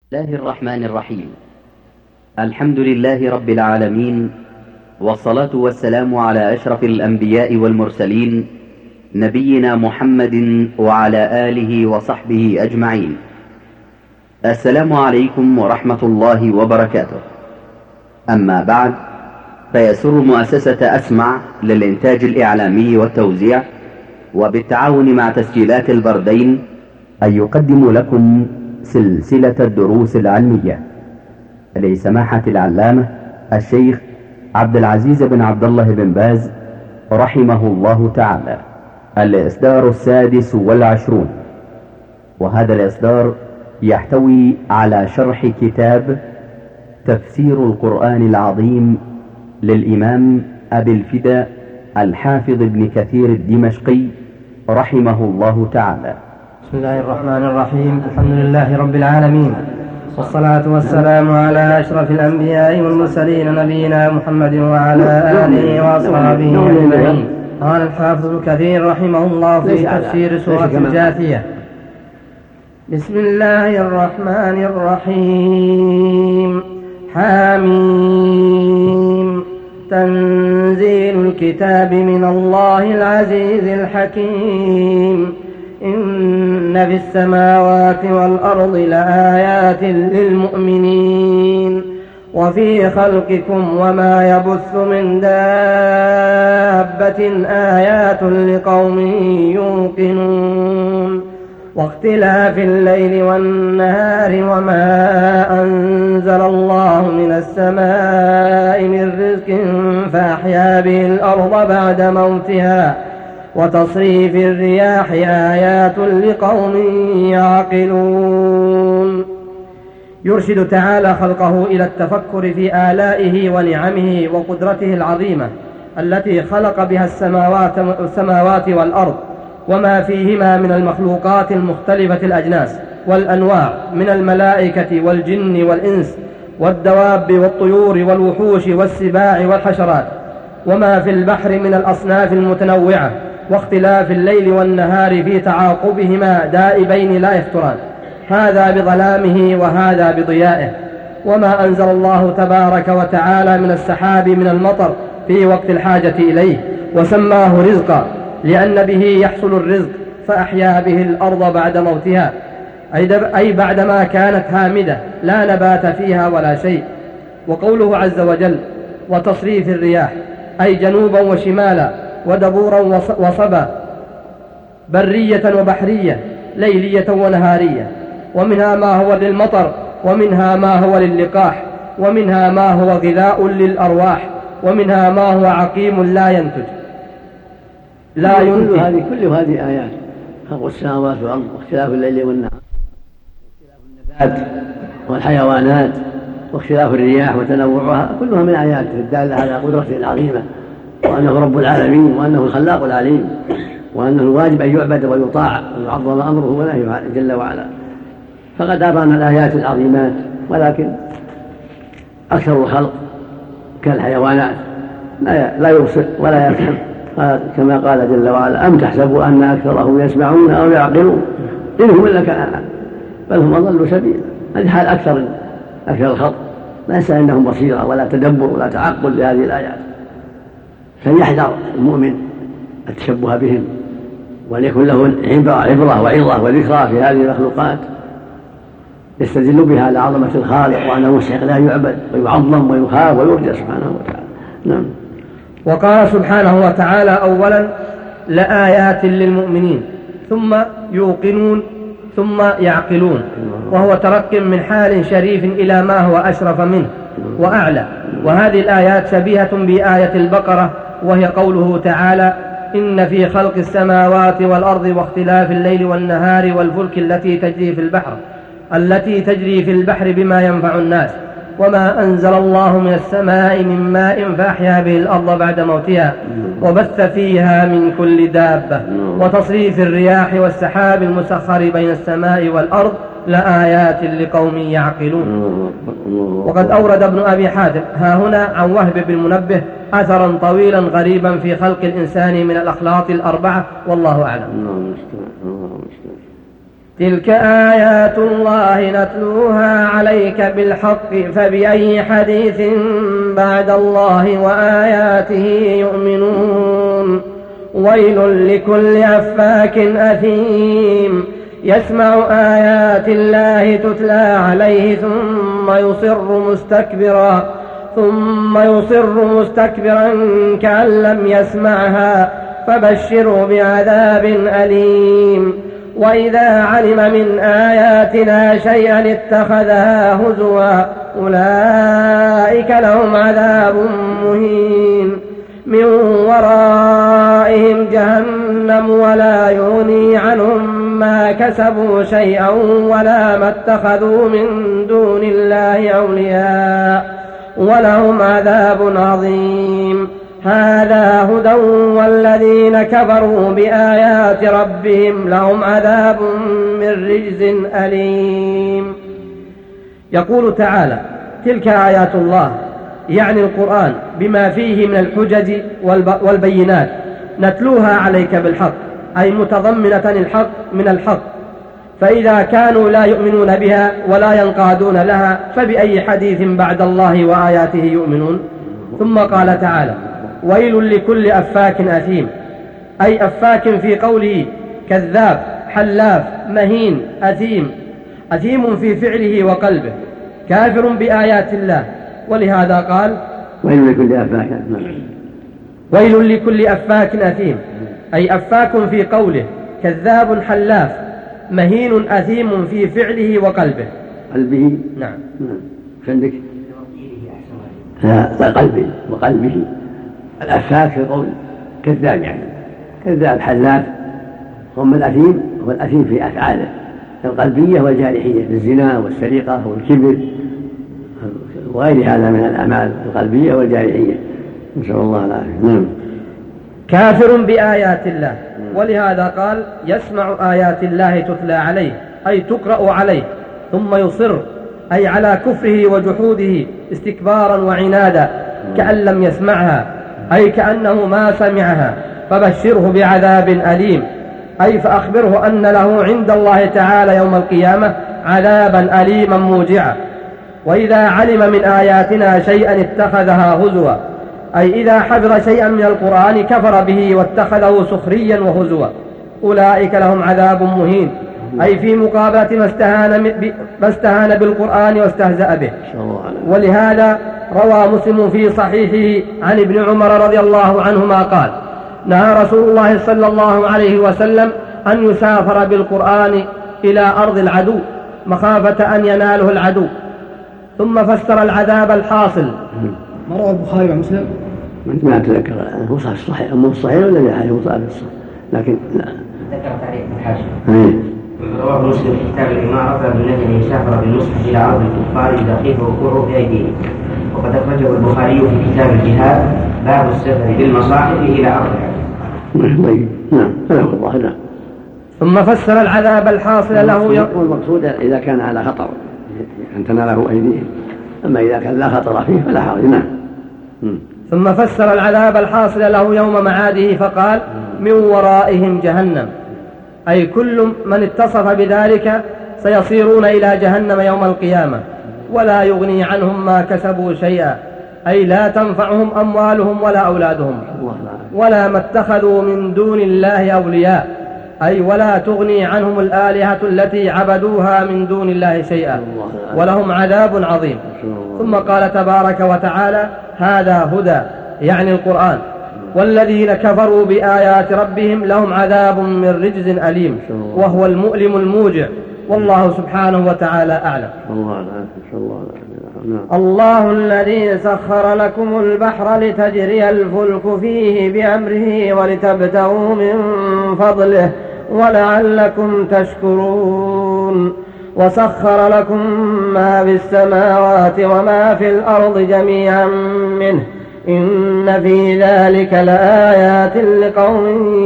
الله الرحمن الرحيم. الحمد لله رب العالمين، والصلاة والسلام على أشرف الأنبياء والمرسلين، نبينا محمد وعلى آله وصحبه أجمعين. السلام عليكم ورحمة الله وبركاته. أما بعد، فيسر مؤسسة أسمع للإنتاج الإعلامي والتوزيع وبالتعاون مع تسجيلات البردين أن يقدم لكم سلسلة الدروس العلمية لسماحة العلامة الشيخ عبد العزيز بن عبد الله بن باز رحمه الله تعالى، الإصدار 26، وهذا الإصدار يحتوي على شرح كتاب تفسير القرآن العظيم للإمام أبي الفداء الحافظ ابن كثير الدمشقي رحمه الله تعالى. بسم الله الرحمن الرحيم. الحمد لله رب العالمين، والصلاة والسلام على أشرف الأنبياء والمرسلين، نبينا محمد وعلى آله وأصحابه أجمعين. قال الحافظ ابن كثير رحمه الله في تفسير سورة الجاثية: بسم الله الرحمن الرحيم. حاميم. تنزيل الكتاب من الله العزيز الحكيم. إن في السماوات والأرض لآيات للمؤمنين، وفي خلقكم وما يبث من دابة آيات لقوم يوقنون. واختلاف الليل والنهار وما أنزل الله من السماء من رزق فأحيا به الأرض بعد موتها، وتصريف الرياح آيات لقوم يعقلون. يرشد تعالى خلقه إلى التفكر في آلائه ونعمه وقدرته العظيمة التي خلق بها السماوات والأرض وما فيهما من المخلوقات المختلفة الأجناس والأنواع من الملائكة والجن والإنس والدواب والطيور والوحوش والسباع والحشرات، وما في البحر من الأصناف المتنوعة، واختلاف الليل والنهار في تعاقبهما دائبين لا يفتران، هذا بظلامه وهذا بضيائه. وما أنزل الله تبارك وتعالى من السحاب من المطر في وقت الحاجة إليه، وسماه رزقا لأن به يحصل الرزق، فأحيا به الأرض بعد موتها، أي بعدما كانت هامدة لا نبات فيها ولا شيء. وقوله عز وجل: وتصريف الرياح، أي جنوبا وشمالا ودبورا وصبا، برية وبحرية، ليلية ونهارية. ومنها ما هو للمطر، ومنها ما هو للقاح، ومنها ما هو غذاء للأرواح، ومنها ما هو عقيم لا ينتج لا ينتج. كل هذه آيات: خلق السماوات والأرض، واختلاف الليل والنهار، واختلاف النبات والحيوانات، واختلاف الرياح وتنوعها، كلها من آيات الدالة على قدرته العظيمة، وأنه رب العالمين، وأنه الخلاق العليم، وأنه الواجب أن يعبد ويطاع ويعظم أمره ونهيه جل وعلا. فقد أعطانا الآيات العظيمات، ولكن أكثر الخلق كالحيوانات لا يبصر ولا يفهم، كما قال جل وعلا: أم تحسبوا أن أكثرهم يسمعون أو يعقلون إن هم إلا كالأنعام بل هم أضل سبيلا. هذه حال أكثر الخلق، ليس عندهم بصيرة ولا تدبر ولا تعقل لهذه الآيات. فليحذر المؤمن التشبه بهم، وليكن له عبرة وعظة وذكرى في هذه المخلوقات يستدل بها على عظمة الخالق، وأنه مستحق لا يعبد ويعظم ويخاف ويرجى سبحانه وتعالى. نعم. وقال سبحانه وتعالى: أولا لآيات للمؤمنين، ثم يوقنون، ثم يعقلون، وهو ترك من حال شريف إلى ما هو أشرف منه وأعلى. وهذه الآيات شبيهة بآية البقرة، وهي قوله تعالى: إن في خلق السماوات والأرض واختلاف الليل والنهار والفلك التي تجري في البحر بما ينفع الناس، وما أنزل الله من السماء من ماء فأحيا به الأرض بعد موتها، وبث فيها من كل دابة، وتصريف الرياح والسحاب المسخر بين السماء والأرض لآيات لقوم يعقلون. وقد أورد ابن أبي حاتم ها هنا عن وهب بن منبه أثرا طويلا غريبا في خلق الإنسان من الأخلاق الأربعة، والله أعلم. تلك آيات الله نتلوها عليك بالحق فبأي حديث بعد الله وآياته يؤمنون ويل لكل أفاك أثيم يسمع آيات الله تتلى عليه ثم يصر مستكبرا كأن لم يسمعها فبشره بعذاب أليم وإذا علم من آياتنا شيئا اتخذها هزوا أولئك لهم عذاب مهين من ورائهم جهنم ولا يغني عنهم ما كسبوا شيئا ولا ما اتخذوا من دون الله أولياء ولهم عذاب عظيم هذا هدى والذين كفروا بآيات ربهم لهم عذاب من رجز أليم. يقول تعالى تلك آيات الله يعني القرآن بما فيه من الحجج والبينات نتلوها عليك بالحق أي متضمنة الحق من الحق فإذا كانوا لا يؤمنون بها ولا ينقادون لها فبأي حديث بعد الله وآياته يؤمنون. ثم قال تعالى ويل لكل أفاك أثيم أي أفاك في قوله كذاب حلاف مهين أثيم في فعله وقلبه كافر بآيات الله ولهذا قال ويل لكل أفاك أثيم أي أفاك في قوله كذاب حلاف مهين أثيم في فعله وقلبه نعم عندك قلبه وقلبه الأفاك في قول كذاب يعني كذاب حلاف هم الأثيم هو الأثيم في أفعاله القلبية والجارحية بالزنا والسرقة والكبر وغير هذا من الأعمال القلبية والجارحية نسأل الله العافية. كافر بآيات الله ولهذا قال يسمع آيات الله تتلى عليه أي تقرأ عليه ثم يصر أي على كفره وجحوده استكبارا وعنادا كأن لم يسمعها أي كأنه ما سمعها فبشره بعذاب أليم أي فأخبره أن له عند الله تعالى يوم القيامة عذابا أليما موجعا. وإذا علم من آياتنا شيئا اتخذها هزوا أي إذا حفظ شيئا من القرآن كفر به واتخذه سخريا وهزوا أولئك لهم عذاب مهين أي في مقابلة ما استهان بالقرآن واستهزأ به. ولهذا روى مسلم في صحيحه عن ابن عمر رضي الله عنهما قال نهى رسول الله صلى الله عليه وسلم أن يسافر بالقرآن إلى أرض العدو مخافة أن يناله العدو. ثم فسر العذاب الحاصل. ما روى البخاري ومسلم ما أتذكر هو صحيح مو صحيح ولا لا هو صحيح لكن ذكر تعريف الحاج رواه مسلم في كتاب الإمارة باب النهي أن يسافر بالمصحف إلى أرض الكفار إذا خيف وقوعه في أيديهم وقد أخرجه البخاري في كتاب الجهاد باب السفر بالمصاحف إلى أرض طيب نعم هذا هو الله نعم. ثم فسر العذاب الحاصل له والمقصود إذا كان على خطر أن تناله أيديهم أما إذا كان لا خطر فيه فلا حرج نعم. ثم فسر العذاب الحاصل له يوم معاده فقال من ورائهم جهنم أي كل من اتصف بذلك سيصيرون إلى جهنم يوم القيامة ولا يغني عنهم ما كسبوا شيئا أي لا تنفعهم أموالهم ولا أولادهم ولا ما اتخذوا من دون الله أولياء أي ولا تغني عنهم الآلهة التي عبدوها من دون الله شيئا ولهم عذاب عظيم. ثم قال تبارك وتعالى هذا هدى يعني القرآن والذين كفروا بآيات ربهم لهم عذاب من رجز أليم وهو المؤلم الموجع والله سبحانه وتعالى أعلم. الله الذي سخر لكم البحر لتجري الفلك فيه بأمره ولتبتغوا من فضله ولعلكم تشكرون وسخر لكم ما في السماوات وما في الأرض جميعا منه إن في ذلك لآيات لقوم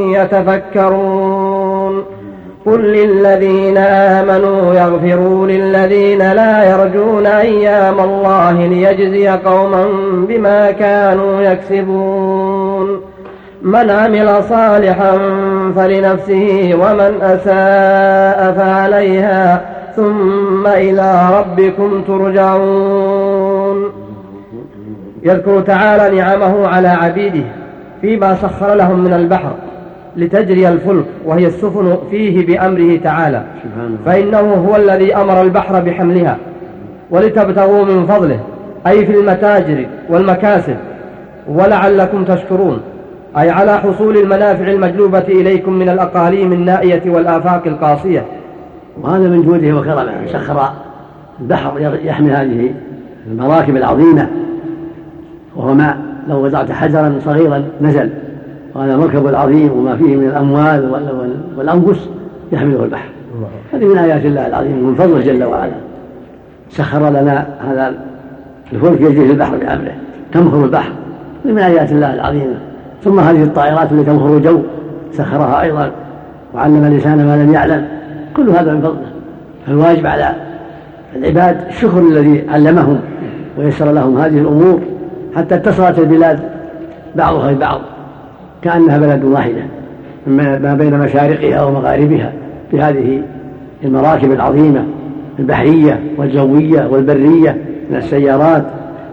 يتفكرون. قل للذين آمنوا يغفروا للذين لا يرجون أيام الله ليجزي قوما بما كانوا يكسبون من عمل صالحا فلنفسه ومن أساء فعليها ثم إلى ربكم ترجعون. يذكر تعالى نعمه على عبيده فيما سخر لهم من البحر لتجري الفلك وهي السفن فيه بأمره تعالى، فإنه هو الذي أمر البحر بحملها ولتبتغوا من فضله، أي في المتاجر والمكاسب، ولعلكم تشكرون، أي على حصول المنافع المجلوبة إليكم من الأقاليم النائية والآفاق القاصية. وهذا من جوده وكرمه، سخر البحر يحمل هذه المراكب العظيمة، وهو ماء لو وضعت حجرا صغيرا نزل، وهذا المركب العظيم وما فيه من الأموال والأنفس يحمله البحر. هذه من آيات الله العظيم من فضله جل وعلا، سخر لنا هذا الفلك يجري في البحر بأمره، تمخر البحر، من آيات الله العظيمة. ثم هذه الطائرات التي تمخر الجو سخرها أيضا، وعلم الإنسان ما لم يعلم، كل هذا من فضله. فالواجب على العباد الشكر الذي علمهم ويسر لهم هذه الأمور حتى اتصلت البلاد بعضها ببعض كأنها بلد واحدة ما بين مشارقها ومغاربها، بهذه المراكب العظيمة البحرية والجوية والبرية من السيارات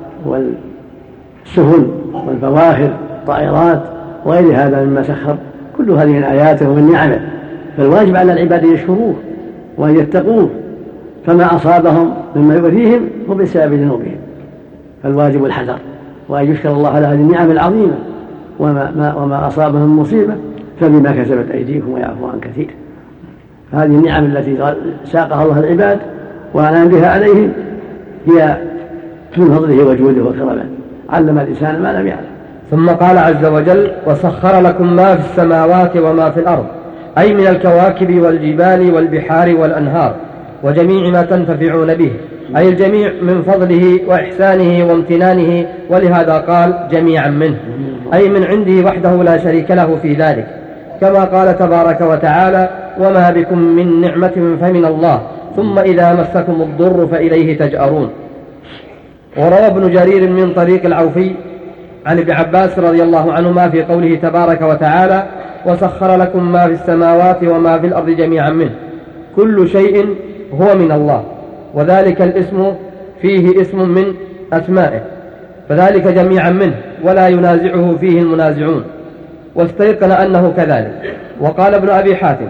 والسفن والفواخر الطائرات وغير هذا مما سخر، كل هذه من آياته ومن نعمه. فالواجب على العباد أن يشكروه وأن يتقوه، فما أصابهم مما يؤذيهم هو بسبب ذنوبهم، فالواجب الحذر وأن يشكر الله على هذه النعم العظيمة، وما أصابهم مصيبة فبما كسبت أيديهم ويعفو عن كثير. هذه النعم التي ساقها الله العباد وأنعم بها عليهم هي من فضله وجوده وكرمه، علم الإنسان ما لم يعلم. ثم قال عز وجل: وسخر لكم ما في السماوات وما في الأرض، أي من الكواكب والجبال والبحار والأنهار وجميع ما تنتفعون به، أي الجميع من فضله وإحسانه وامتنانه، ولهذا قال جميعا منه، أي من عنده وحده لا شريك له في ذلك، كما قال تبارك وتعالى: وما بكم من نعمة فمن الله ثم إذا مسكم الضر فإليه تجأرون. وروى ابن جرير من طريق العوفي عن ابن عباس رضي الله عنهما في قوله تبارك وتعالى: وسخر لكم ما في السماوات وما في الأرض جميعا منه، كل شيء هو من الله، وذلك الاسم فيه اسم من أسمائه، فذلك جميعا منه ولا ينازعه فيه المنازعون، واستيقن أنه كذلك. وقال ابن أبي حاتم: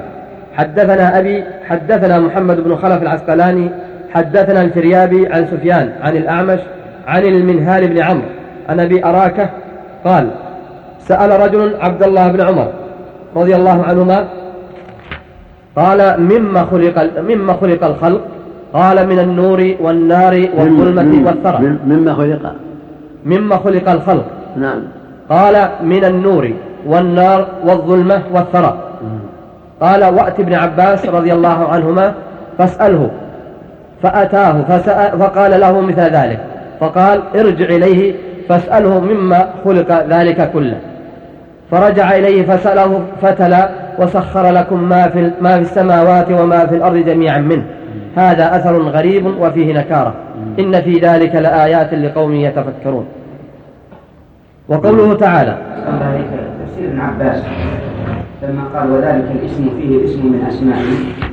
حدثنا محمد بن خلف العسقلاني حدثنا الفريابي عن سفيان عن الأعمش عن المنهال بن عمرو عن أبي أراكة قال: سأل رجل عبد الله بن عمر رضي الله عنهما قال: مما خلق الخلق؟ قال: من النور والنار والظلمة والثرى. مما خلق الخلق؟ نعم. قال: من النور والنار والظلمة والثرى. قال: وأت ابن عباس رضي الله عنهما فاسأله، فأتاه فقال له مثل ذلك، فقال: ارجع إليه فاسأله مما خلق ذلك كله. فرجع إليه فسأله فتلا: وسخر لكم ما في السماوات وما في الأرض جميعا منه. هذا أثر غريب وفيه نكارة، إن في ذلك لآيات لقوم يتفكرون. وقوله تعالى: تفسير ابن عباس لما قال: وذلك الاسم فيه اسم من أسمائه،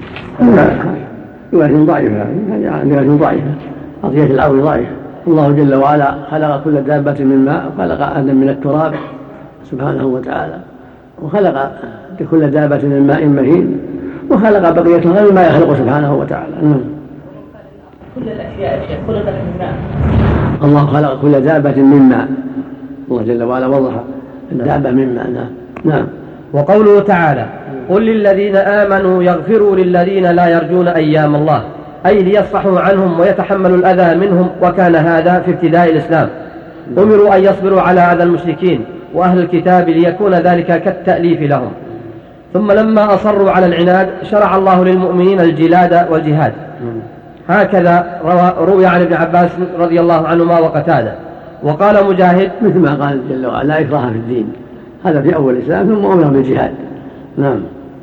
رواية ضعيفة، رواية ضعيفة، قضية الأرض ضعيفة. الله جل وعلا خلق كل دابة من ماء، وخلق آدم من التراب سبحانه وتعالى، وخلق كل دابة من ماء مهين، وخلق بقية غير ما يخلق سبحانه وتعالى. كل الأشياء خلقت من ماء. الله خلق كل دابة من ماء، الله جل وعلا وضح الدابة من ماء. نعم. وقوله تعالى: قل للذين آمنوا يغفروا للذين لا يرجون أيام الله، أي ليصفحوا عنهم ويتحملوا الأذى منهم، وكان هذا في ابتداء الإسلام. أمروا أن يصبروا على أذى المشركين وأهل الكتاب ليكون ذلك كالتأليف لهم. ثم لما أصروا على العناد شرع الله للمؤمنين الجلاد والجهاد. هكذا روي عن ابن عباس رضي الله عنهما وقتاده. وقال مجاهد: مثل ما قال جل وعلا: لا إكراه في الدين، هذا في أول الإسلام، ثم أمر بالجهاد. نعم.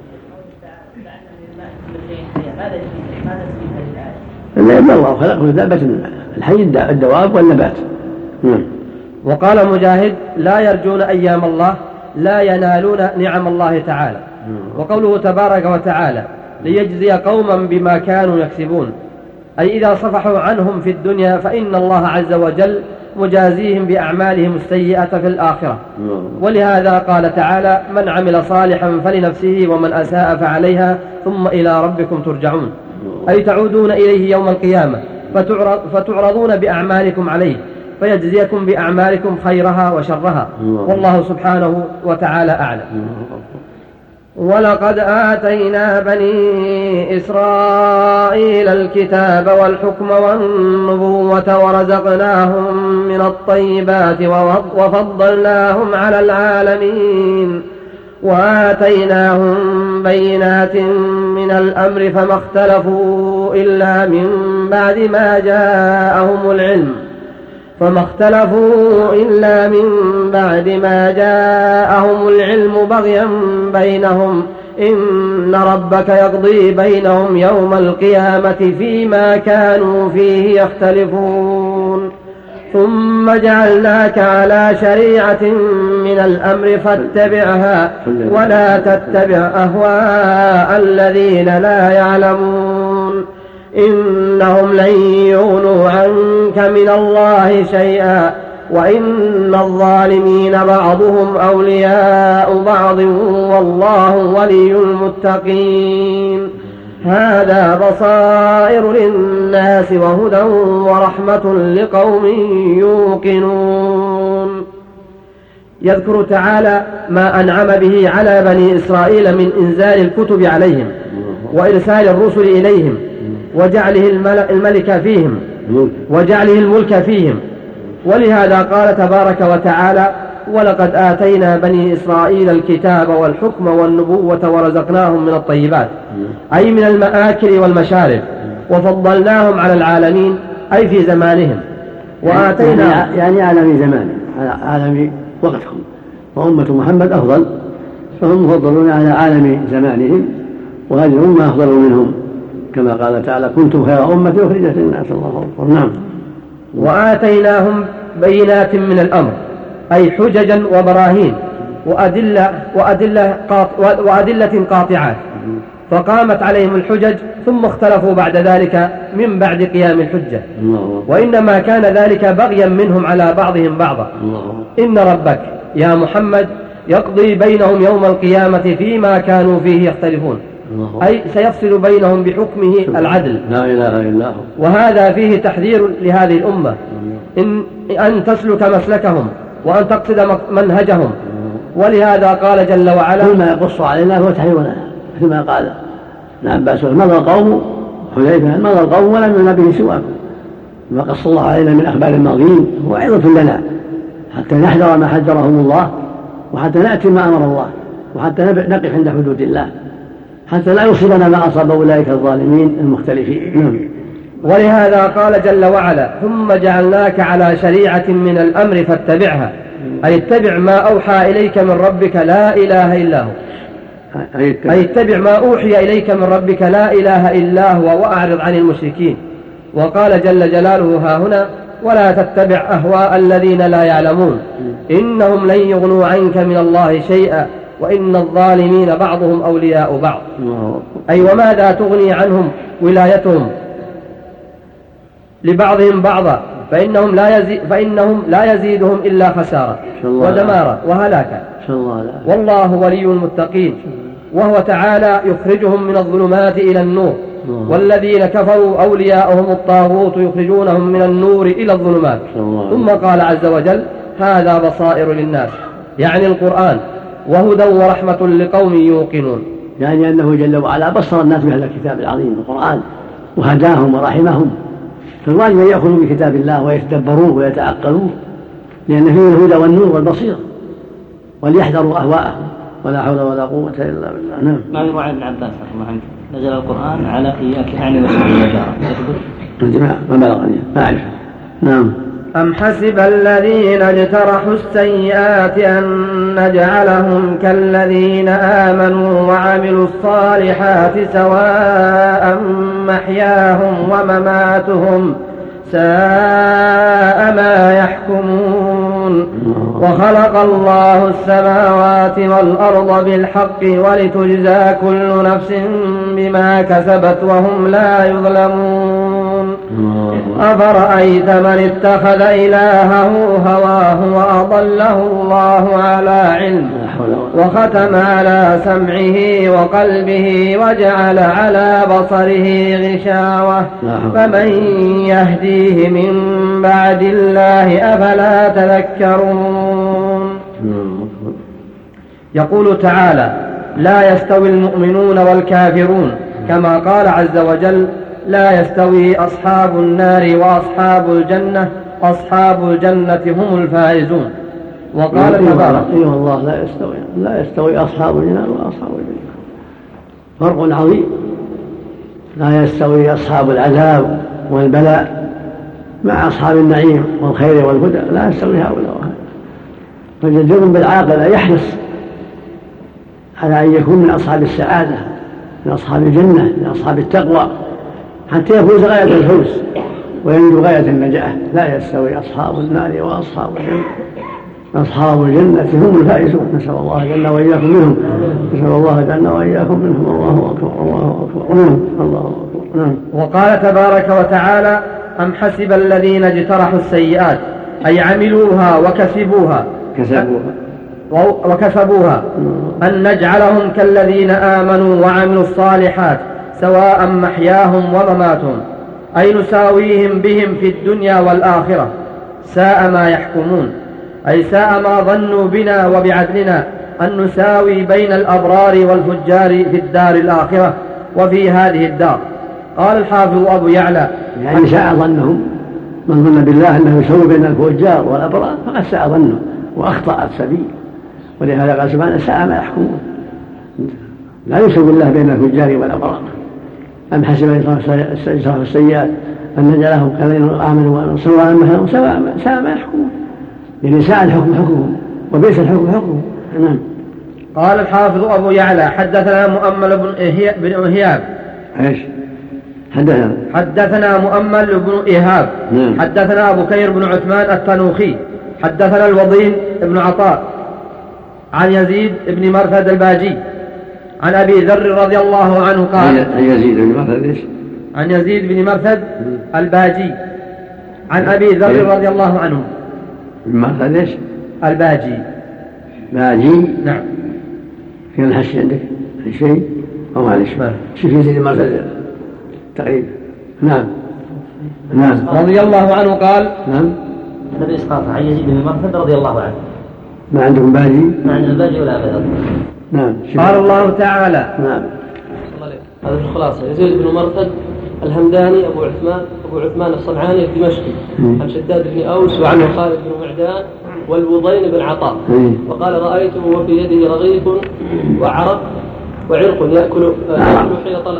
لأن الله خلق كل دابة من ماء، الحي الدواب والنبات. وقال مجاهد: لا يرجون أيام الله، لا ينالون نعم الله تعالى. وقوله تبارك وتعالى ليجزي قوما بما كانوا يكسبون، أي إذا صفحوا عنهم في الدنيا فإن الله عز وجل مجازيهم بأعمالهم السيئة في الآخرة. ولهذا قال تعالى من عمل صالحا فلنفسه ومن أساء فعليها ثم إلى ربكم ترجعون، أي تعودون إليه يوم القيامة فتعرضون بأعمالكم عليه فيجزيكم بأعمالكم خيرها وشرها، والله سبحانه وتعالى أعلم. ولقد آتينا بني إسرائيل الكتاب والحكم والنبوة ورزقناهم من الطيبات وفضلناهم على العالمين وآتيناهم بينات من الأمر فما اختلفوا إلا من بعد ما جاءهم العلم بغيا بينهم إن ربك يقضي بينهم يوم القيامة فيما كانوا فيه يختلفون. ثم جعلناك على شريعة من الأمر فاتبعها ولا تتبع أهواء الذين لا يعلمون إنهم لن يغنوا عنك من الله شيئا وإن الظالمين بعضهم أولياء بعض والله ولي المتقين. هذا بصائر للناس وهدى ورحمة لقوم يوقنون. يذكر تعالى ما أنعم به على بني إسرائيل من إنزال الكتب عليهم وإرسال الرسل إليهم وجعله الملك فيهم. ولهذا قال تبارك وتعالى ولقد آتينا بني إسرائيل الكتاب والحكم والنبوة ورزقناهم من الطيبات، أي من المآكل والمشارب، وفضلناهم على العالمين أي في زمانهم. وآتينا يعني عالم زمانهم، عالم وقتهم، وأمة محمد أفضل، فهم مفضلون على عالم زمانهم، وهذه الأمة أفضل منهم كما قال تعالى كنتم خير أمة أخرجت للناس الله أكبر. نعم. وآتيناهم بينات من الأمر، أي حججا وبراهين وأدلة قاطعات، فقامت عليهم الحجج ثم اختلفوا بعد ذلك من بعد قيام الحجة، وإنما كان ذلك بغيا منهم على بعضهم بعضا. إن ربك يا محمد يقضي بينهم يوم القيامة فيما كانوا فيه يختلفون، أي سيفصل بينهم بحكمه العدل. لا إله إلا هو. وهذا فيه تحذير لهذه الأمة أن تسلك مسلكهم وأن تقصد منهجهم. ولهذا قال جل وعلا كل ما يقص علينا هو تحذير لنا، كما قال ابن عباس مضى القوم حذيفة مضى القوم ولم ينبه به سواكم، ما قص الله علينا من أخبار الماضين هو عظة لنا حتى نحذر ما حذرهم الله، وحتى نأتي ما أمر الله، وحتى نقف عند حدود الله، حتى لا يصيبنا ما أصاب أولئك الظالمين المختلفين. ولهذا قال جل وعلا ثم جعلناك على شريعة من الأمر فاتبعها، أي اتبع ما أوحى إليك من ربك لا إله إلا هو، أي اتبع ما أوحي إليك من ربك لا إله إلا هو وأعرض عن المشركين. وقال جل جلاله ها هنا ولا تتبع أهواء الذين لا يعلمون إنهم لن يغنوا عنك من الله شيئا وإن الظالمين بعضهم أولياء بعض، أي وماذا تغني عنهم ولايتهم لبعضهم بعضا فإنهم لا يزيدهم إلا خسارة ودمارا وهلاكا، والله ولي المتقين. وهو تعالى يخرجهم من الظلمات إلى النور، والذين كفروا أولياؤهم الطاغوت يخرجونهم من النور إلى الظلمات. ثم قال عز وجل هذا بصائر للناس، يعني القرآن، وهدى ورحمة لقوم يوقنون، يعني أنه جل وعلا بصر الناس بهذا الكتاب العظيم القرآن وهداهم ورحمهم، فالواجب أن يأخذوا بكتاب الله ويتدبروه ويتعقلوه، لأن فيه الهدى والنور والبصير، وليحذروا أهواءهم، ولا حول ولا قوة إلا بالله. نعم. ما يروى عن ابن عباس رحمه الله عنه نزل القرآن على إياك يعني ما بلغني ما أعرف. نعم. أم حسب الذين اجترحوا السيئات أن نجعلهم كالذين آمنوا وعملوا الصالحات سواء محياهم ومماتهم ساء ما يحكمون. وخلق الله السماوات والأرض بالحق ولتجزى كل نفس بما كسبت وهم لا يظلمون. أفرأيت من اتخذ إلهه هواه وأضله الله على علم وختم على سمعه وقلبه وجعل على بصره غشاوة فمن يهديه من بعد الله أفلا تذكرون. يقول تعالى: لا يستوي المؤمنون والكافرون، كما قال عز وجل: لا يستوي أصحاب النار وأصحاب الجنة، أصحاب الجنة هم الفائزون. وقال تبارك: الله لا يستوي أصحاب النار وأصحاب الجنة، فرق عظيم. لا يستوي أصحاب العذاب والبلاء مع أصحاب النعيم والخير والهدى، لا يستوي هؤلاء. فالجدير بالعاقل يحرص على أن يكون من أصحاب السعادة، من أصحاب الجنة، من أصحاب التقوى، حتى يفوز غاية الفوز وينجو غاية النجاة. لا يستوي أصحاب النار وأصحاب الجنة، أصحاب الجنة هم الفائزون. نسأل الله جل وإياكم منهم، نسأل الله جل وإياكم منهم. الله أكبر الله أكبر الله أكبر. وقال تبارك وتعالى: أم حسب الذين اجترحوا السيئات، أي عملوها وكسبوها أن نجعلهم كالذين آمنوا وعملوا الصالحات سواء محياهم ومماتهم، أي نساويهم بهم في الدنيا والآخرة. ساء ما يحكمون، أي ساء ما ظنوا بنا وبعدلنا أن نساوي بين الأبرار والفجار في الدار الآخرة وفي هذه الدار. قال الحافظ أبو يعلى: يعني ساء ظنهم، من ظن بالله أنه يسوي بين الفجار والأبرار فقد ساء ظنه وأخطأ السبيل. ولهذا قال سبحانه: ساء ما يحكمون. لا يسوي الله بين الفجار والأبرار. أم حسب الإسراف السيئات أن نجعلهم كالذين آمنوا وعملوا ساء ما يحكمون. يعني ساء الحكم حكمهم وبئس الحكم حكمهم. نعم. قال الحافظ أبو يعلى: حدثنا مؤمل بن إيهاب. ايش حدثنا مؤمل بن إيهاب. حدثنا أبو بكير بن عثمان التنوخي. حدثنا الوضين بن عطاء عن يزيد بن مرثد الباجي عن أبي ذر رضي الله عنه قال: عن يزيد بن مرثد الباجي عن أبي ذر رضي الله عنه. مرثد ايش؟ الباجي. باجي. نعم. في الحش عندك شيء أو معلش شوف يزيد بن مرثد تقريبا. نعم. رضي الله عنه قال: نعم. النبي إسقاط عن يزيد بن مرثد رضي الله عنه. ما عندكم باجي؟ ما عندنا باجي ولا أبدا. نعم. قال الله تعالى: نعم. هذا في الخلاصة: يزيد بن مرثد الهمداني أبو عثمان الصنعاني الدمشقي عن شداد بن أوس وعنه خالد بن معدان والوضين بن عطاء. وقال: رأيته وفي يده رغيف وعرق يأكل حين طلق.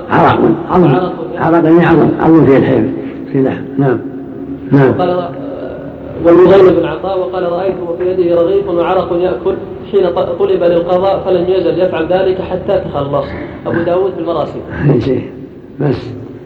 عرق يعني عظم فيه الحيل في لحم. نعم. وقال: والوضين بن عطاء وقال: رأيته وفي يده رغيف وعرق يأكل حين طلب للقضاء فلن يزل يفعل ذلك حتى تخلص. أبو داود بالمراسيل. بس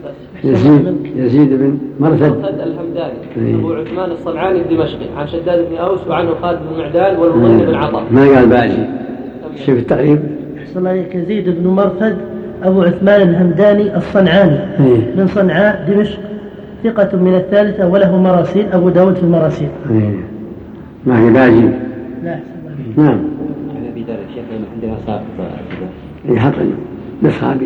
يزيد بن مرثد الهمداني أبو عثمان الصنعاني الدمشقي عن شداد بن أوس وعنه خالد بن معدان والوضين بن عطاء. ما قال باجي. شوف التقريب. يزيد بن مرثد أبو عثمان الهمداني الصنعاني من صنعاء دمشق، ثقة من الثالثة وله مراسيل. أبو داود في المراسيل. ما هي باجي. لا. نعم. أبي دار الشيخ عندنا سابق يحط نسخة عن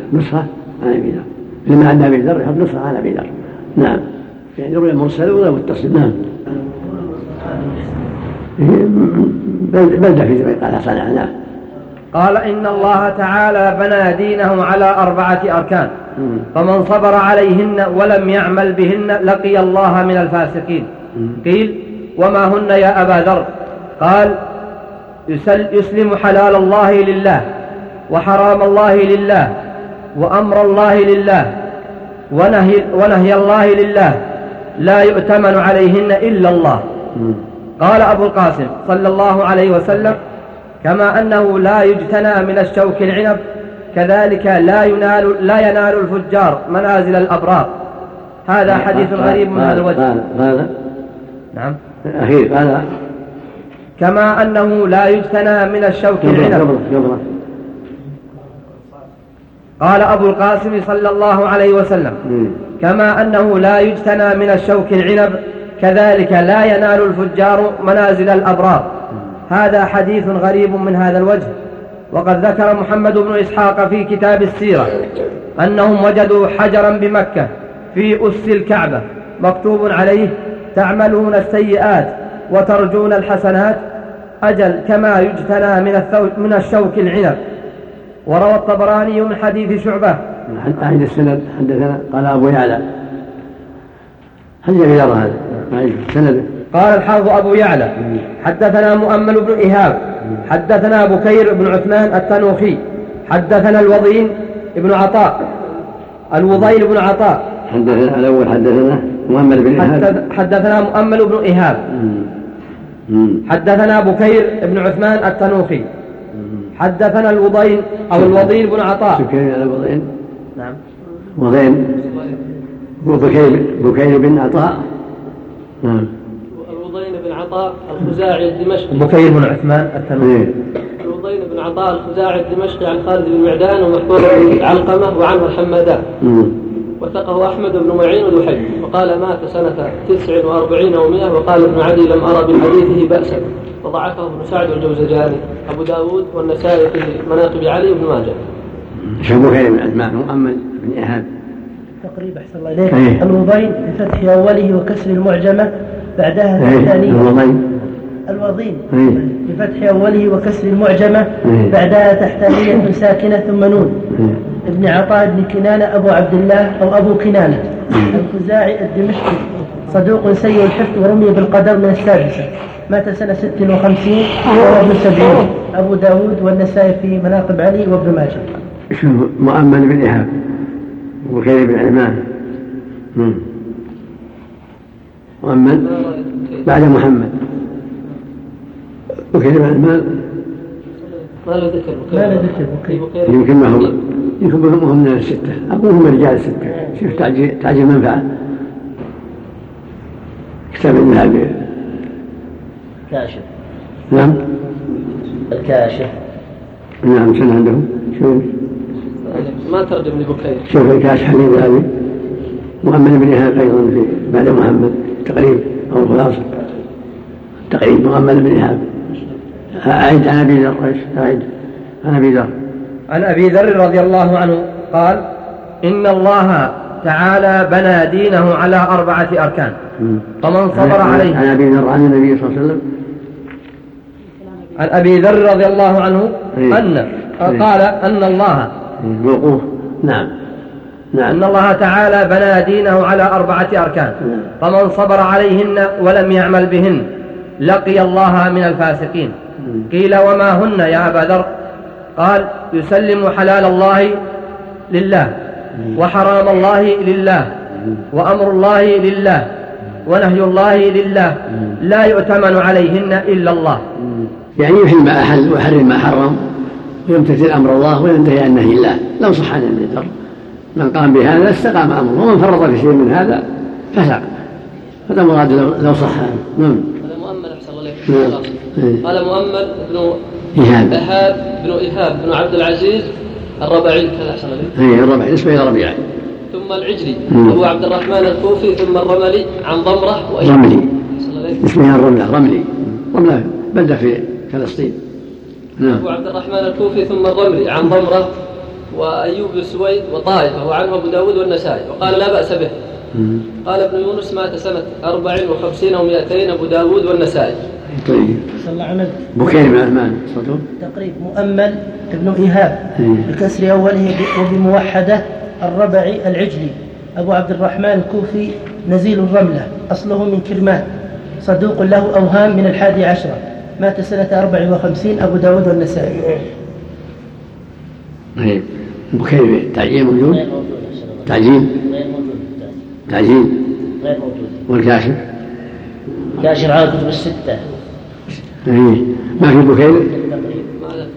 أبي ذر. لما عند أبي ذر يحط نسخة عن أبي ذر. نعم. يعني روي المرسل ولا متصل. نعم. بلد في ذلك قال صنع. نعم. قال: إن الله تعالى بنى دينه على 4 أركان، فمن صبر عليهن ولم يعمل بهن لقي الله من الفاسقين. قيل: وما هن يا أبا ذر؟ قال: يسلم حلال الله لله، وحرام الله لله، وأمر الله لله، ونهي الله لله، لا يؤتمن عليهن إلا الله. قال أبو القاسم صلى الله عليه وسلم: كما أنه لا يجتنى من الشوك العنب، كذلك لا ينال الفجار منازل الأبرار. هذا حديث غريب من هذا الوجه. هذا نعم. أخير هذا كما أنه لا يجتنى من الشوك العنب. قال أبو القاسم صلى الله عليه وسلم: كما أنه لا يجتنى من الشوك العنب كذلك لا ينال الفجار منازل الأبرار. هذا حديث غريب من هذا الوجه. وقد ذكر محمد بن إسحاق في كتاب السيرة أنهم وجدوا حجرا بمكة في أس الكعبة مكتوب عليه: تعملون السيئات وترجون الحسنات، أجل كما يجتنى من الشوك العنب. وروى الطبراني من حديث شعبة. أعيد السند. حدثنا قال أبو يعلى هل يرى هذا سند؟ قال الحافظ أبو يعلى: حدثنا مؤمل بن إيهاب حدثنا بكير بن عثمان التنوخي حدثنا الوضين بن عطاء بن عطاء. حدثنا الأول حدثنا مؤمل بن إيهاب حدثنا مؤمل بن إيهاب حدثنا بكير بن عثمان التنوخي حدثنا الوضين بن عطاء. الوضين نعم وضين بكير بن عطاء. نعم الوضين بن عطاء الخزاعي الدمشقي. بكير بن عثمان التنوخي. الوضين بن عطاء الخزاعي الدمشقي عن خالد بن معدان ومحفوظ بن علقمة وعنه الحمدان. وثقه أحمد بن معين وذحيح وقال مات سنة 49 و100. وقال ابن عدي: لم أرى بحديثه بأسا. وضعفه ابن سعد والجوزجاني أبو داود والنسائي في مناقب علي بن ماجه. شو بكير بن عثمان مؤمل بن إيهاب تقريبا أحسن الله إليك. الوضين بفتح أوله وكسر المعجمة بعدها تحتانية. الوضين بفتح أوله وكسر المعجمة بعدها تحتانية ساكنة ثم نون. ابن عطاء بن كنانة أبو عبد الله أو أبو كنانة الخزاعي الدمشقي صدوق سيء الحفظ ورمي بالقدر من السادسة. مات سنة 56 وهو ابن 70. أبو داود والنسائي في مناقب علي وابن ماجه. مؤمل بن إيهاب وبكير بن عثمان. مؤمل بعد محمد. بكير بن عثمان ما له ذكر. يمكن ما هم من الستة. أبوهم رجال الستة. شوف تعجيل منفعة. كتاب الذهبي كاشف. نعم الكاشف. نعم شنو عندهم؟ شوف ما ترجم لبكير. شوف الكاشف حليم الذهبي. مؤمل بن إيهاب أيضا في بعد محمد تقريب أو الخلاصة تقريب. مؤمل بن إيهاب. أعيد عن أبي ذر. أعيد عن أبي ذر. عن أبي ذر رضي الله عنه قال: إن الله تعالى بنى دينه على 4 أركان فمن صبر عليه. عن أبي ذر عن النبي صلى الله عليه وسلم. عن أبي ذر رضي الله عنه قال أن الله موقوف. نعم أن الله تعالى بنى دينه على 4 أركان فمن صبر عليهن ولم يعمل بهن لقي الله من الفاسقين. قيل: وما هن يا أبا ذر؟ قال: يسلم حلال الله لله وحرام الله لله وأمر الله لله ونهي الله لله لا يؤتمن عليهن إلا الله. يعني يحل ما أحل ويحرم ما حرم ويمتثل أمر الله وينتهي عن نهي الله. لو صح عن ابن ذر من قام بهذا استقام أمره ومن فرط في شيء من هذا فسق. هذا مراد لو صح. هذا مؤمل أحسن الله عليك. قال مؤمل بن إيهاب بن عبد العزيز الربعي. هذا أحسن الله. الربعي اسمه إلى ربيعي. ثم العجلي أبو عبد الرحمن الكوفي. ثم الرملي عن ضمرة رملي اسمها رملي بلدة في فلسطين. أبو عبد الرحمن الكوفي. ثم الرملي عن ضمرة وأيوب السويد وطائفة وعنه أبو داود والنسائي وقال لا بأس به. قال ابن يونس مات سنة 54 و200 أبو داود والنسائي. طيب. بكير بن عثمان صدوق تقريب. مؤمل ابن إيهاب بكسر أوله وبموحدة الربعي العجلي أبو عبد الرحمن الكوفي نزيل الرملة أصله من كرمان صدوق له أوهام من 11. مات سنة 54 أبو داود والنسائي. بكير تعجيل موجود. تعجيل غير موجود. والكاشف كاشف على كتب الستة. ما في بكير.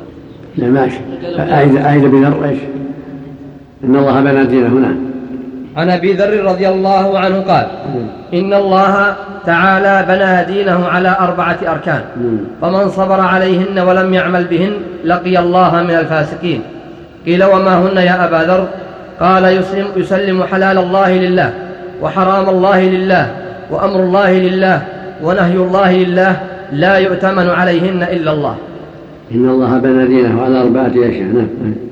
لا ماشي. أعيد بذر إيش؟ إن الله بنى دينه هنا عن أبي ذر رضي الله عنه قال إن الله تعالى بنى دينه على 4 أركان، فمن صبر عليهن ولم يعمل بهن لقي الله من الفاسقين. قيل وما هن يا أبا ذر؟ قال يسلم حلال الله لله، وحرام الله لله، وأمر الله لله، ونهي الله لله، لا يؤتمن عليهن إلا الله. إن الله بنى دينه على 4 أشياء.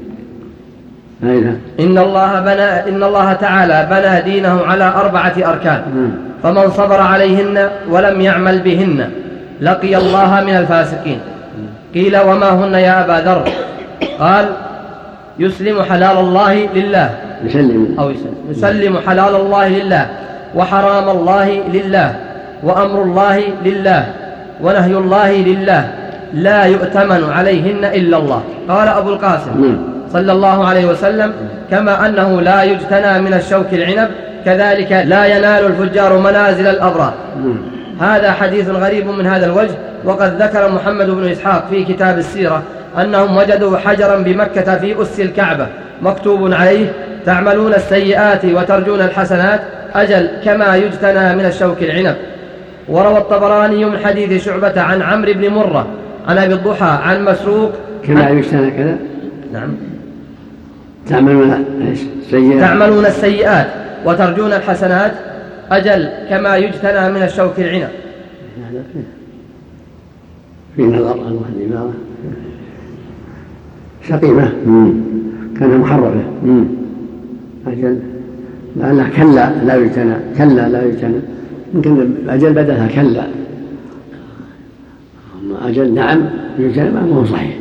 إن الله تعالى بنى دينه على 4 أركان، فمن صبر عليهن ولم يعمل بهن لقي الله من الفاسقين. قيل وما هن يا أبا ذر؟ قال يسلم حلال الله لله، يسلم حلال الله لله، وحرام الله لله، وأمر الله لله، ونهي الله لله، لا يؤتمن عليهن إلا الله. قال أبو القاسم صلى الله عليه وسلم كما أنه لا يجتنى من الشوك العنب كذلك لا ينال الفجار منازل الأبرار. هذا حديث غريب من هذا الوجه. وقد ذكر محمد بن إسحاق في كتاب السيرة أنهم وجدوا حجرا بمكة في أس الكعبة مكتوب عليه تعملون السيئات وترجون الحسنات أجل كما يجتنى من الشوك العنب. وروى الطبراني من حديث شعبة عن عمرو بن مرة عن أبي الضحى عن مسروق كما يجتنى كذا. نعم. تعملون السيئات وترجون الحسنات أجل كما يجتنى من الشوك العنب. في نظر الإمارة سقيمة كان محرفة أجل لأنها كلا لا يجتنى، كلا لا يجتنى، يمكن أجل بدلها كلا، أجل نعم يجتنى ما هو صحيح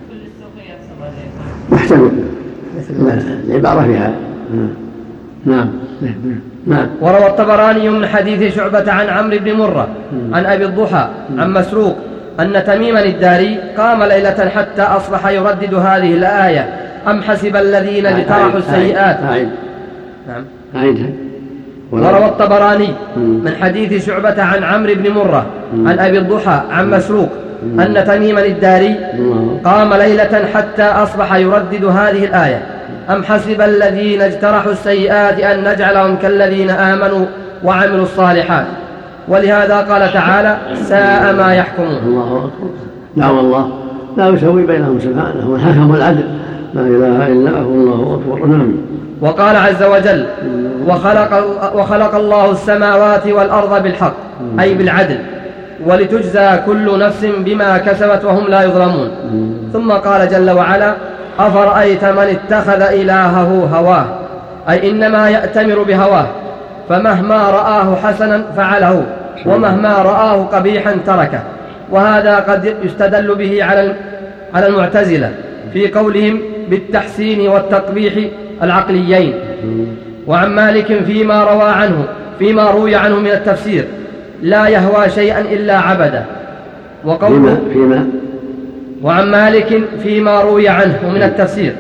محتمل العبارة فيها. نعم. وروى الطبراني من حديث شعبة عن عمرو بن مرة عن أبي الضحى عن مسروق أن تميما الداري قام ليلة حتى أصبح يردد هذه الآية أم حسب الذين اجترحوا السيئات. نعم. وروى الطبراني من حديث شعبة عن عمرو بن مرة عن أبي الضحى عن مسروق أن تميما الداري قام ليلة حتى أصبح يردد هذه الآية أم حسب الذين اجترحوا السيئات أن نجعلهم كالذين آمنوا وعملوا الصالحات. ولهذا قال تعالى ساء ما يحكمون. الله أكبر. لا والله لا يسوي بينهم سبحانه والحكم العدل لا إله إلا هو الله أكبر. نعم. وقال عز وجل وخلق الله السماوات والأرض بالحق أي بالعدل ولتجزى كل نفس بما كسبت وهم لا يظلمون. ثم قال جل وعلا أفرأيت من اتخذ إلهه هواه أي إنما يأتمر بهواه فمهما رآه حسنا فعله ومهما رآه قبيحا تركه. وهذا قد يستدل به على المعتزلة في قولهم بالتحسين والتقبيح العقليين. وعن مالك فيما روي عنه من التفسير لا يهوى شيئا إلا عبده. وقوله وعن مالك فيما روي عنه من التفسير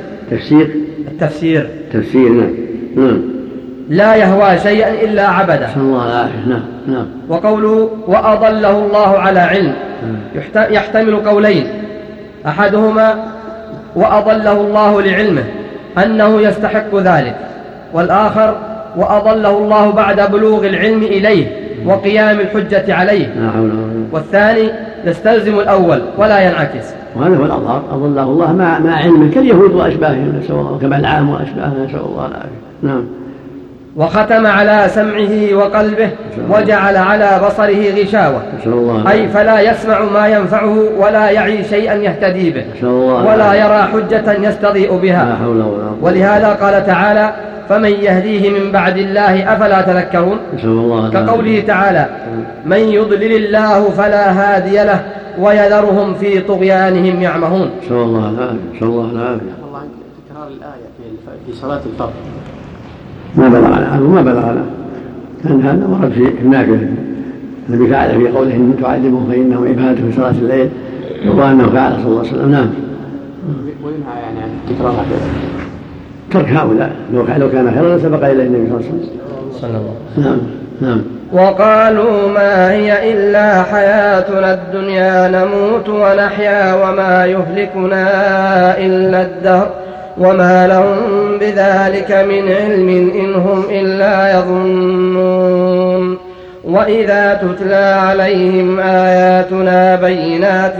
التفسير نعم. لا يهوى شيئا إلا عبده. نعم. وقوله وأضله الله على علم يحتمل قولين أحدهما وأضله الله لعلمه أنه يستحق ذلك، والآخر وأضله الله بعد بلوغ العلم إليه وقيام الحجة عليه، والثاني يستلزم الأول ولا ينعكس. وهذا هو الأظهر أضله الله مع علمه كاليهود وأشباههم نسأل الله كبلعام وأشباههم نسأل الله العافية. نعم. وختم على سمعه وقلبه وجعل على بصره غشاوة أي فلا يسمع ما ينفعه ولا يعي شيئا يهتدي به ولا يرى حجة يستضيء بها. ولهذا قال تعالى فمن يهديه من بعد الله أفلا تذكرون، كقوله تعالى من يضلل الله فلا هادي له ويذرهم في طغيانهم يعمهون. نسأل الله العافية. الله عن تكرار الآية في صلاة الفرض ما بلغ عنه كان هذا ورد في النافلة النبي فعل في قوله إن تعلمهم فإنهم عباده في صلاة الليل وأنه فعل صلى الله عليه وسلم. نعم. وينهى يعني عن تكرارها ترك هؤلاء لو كان خيرا سبق إليه النبي صلى الله عليه وسلم. نعم. وقالوا ما هي إلا حياتنا الدنيا نموت ونحيا وما يهلكنا إلا الدهر وما لهم بذلك من علم إن هم إلا يظنون وإذا تتلى عليهم آياتنا بينات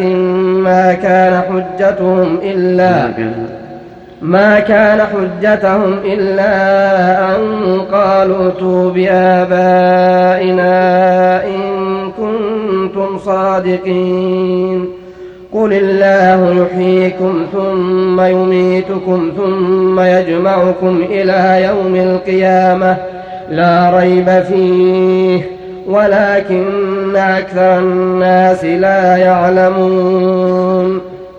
ما كان حجتهم إلا أن قالوا ائتوا بآبائنا إن كنتم صادقين قل الله يحييكم ثم يميتكم ثم يجمعكم إلى يوم القيامة لا ريب فيه ولكن أكثر الناس لا يعلمون.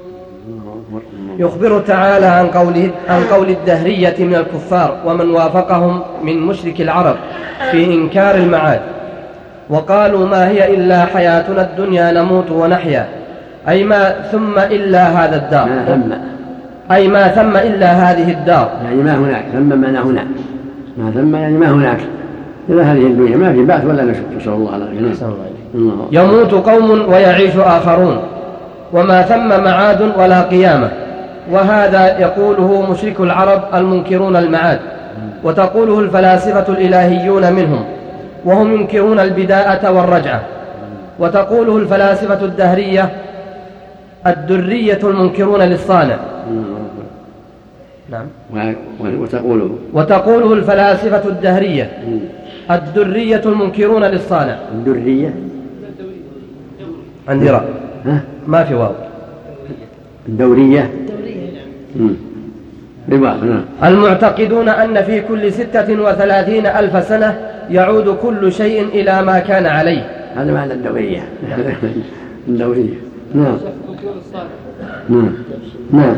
يخبر تعالى عن قول الدهرية من الكفار ومن وافقهم من مشرك العرب في إنكار المعاد، وقالوا ما هي إلا حياتنا الدنيا نموت ونحيا، أي ما ثم إلا هذا الدار، أي ما ثم إلا هذه الدار، يعني ما هناك، ثم معنى هنا، ما ثم يعني ما هناك إلا هذه الدنيا، ما في بعث ولا نشر، نسأل الله العافية. يموت قوم ويعيش آخرون وما ثم معاد ولا قيامة، وهذا يقوله مشرك العرب المنكرون المعاد، وتقوله الفلاسفة الإلهيون منهم وهم ينكرون البداءة والرجعة، وتقوله الفلاسفة الدهرية الدرية المنكرون للصانع. نعم. وتقوله الفلاسفة الدهرية الدرية المنكرون للصانع. الدرية عندي راء ما في واو. الدورية المعتقدون أن في كل 36,000 سنة يعود كل شيء إلى ما كان عليه. هذا معنى الدورية. الدورية. نعم. نعم.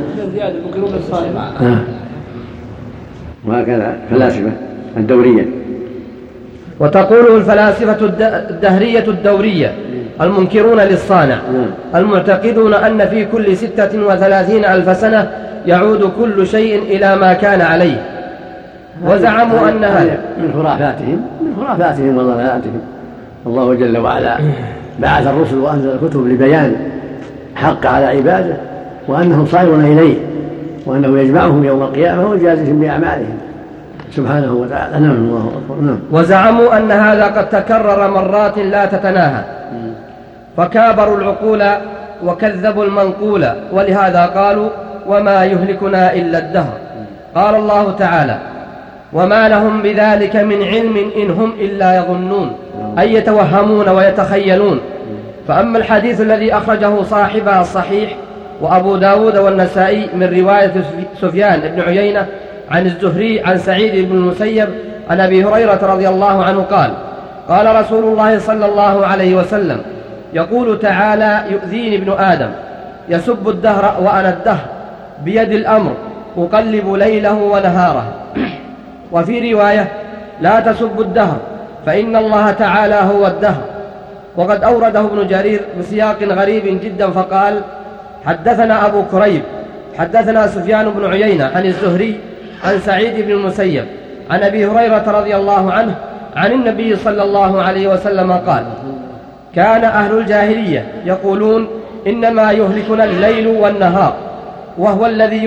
وهكذا فلاسفة الدورية. وتقوله الفلاسفة الدهرية الدورية المنكرون للصانع المعتقدون أن في كل 36,000 سنة يعود كل شيء إلى ما كان عليه، وزعموا أن هذا من خرافاتهم وضلالاتهم. الله جل وعلا بعث الرسل وأنزل الكتب لبيان حق على عباده وأنهم صائرون إليه، وأنه يجمعهم يوم القيامة ويجازيهم بأعمالهم سبحانه وتعالى. نعم. الله أكبر. نعم. وزعموا أن هذا قد تكرر مرات لا تتناهى، فكابروا العقول وكذبوا المنقول، ولهذا قالوا وما يهلكنا إلا الدهر. قال الله تعالى وما لهم بذلك من علم إن هم إلا يظنون، أي يتوهمون ويتخيلون. فأما الحديث الذي أخرجه صاحبها الصحيح وأبو داود والنسائي من رواية سفيان بن عيينة عن الزهري عن سعيد بن المسيب عن أبي هريرة رضي الله عنه قال قال رسول الله صلى الله عليه وسلم يقول تعالى يؤذيني ابن آدم يسب الدهر وأنا الدهر بيد الأمر أقلب ليله ونهاره. وفي رواية لا تسبوا الدهر فإن الله تعالى هو الدهر. وقد أورده ابن جرير بسياق غريب جدا فقال حدثنا أبو كريب حدثنا سفيان بن عيينة عن الزهري عن سعيد بن المسيب عن أبي هريرة رضي الله عنه عن النبي صلى الله عليه وسلم قال كان أهل الجاهلية يقولون إنما يهلكنا الليل والنهار وهو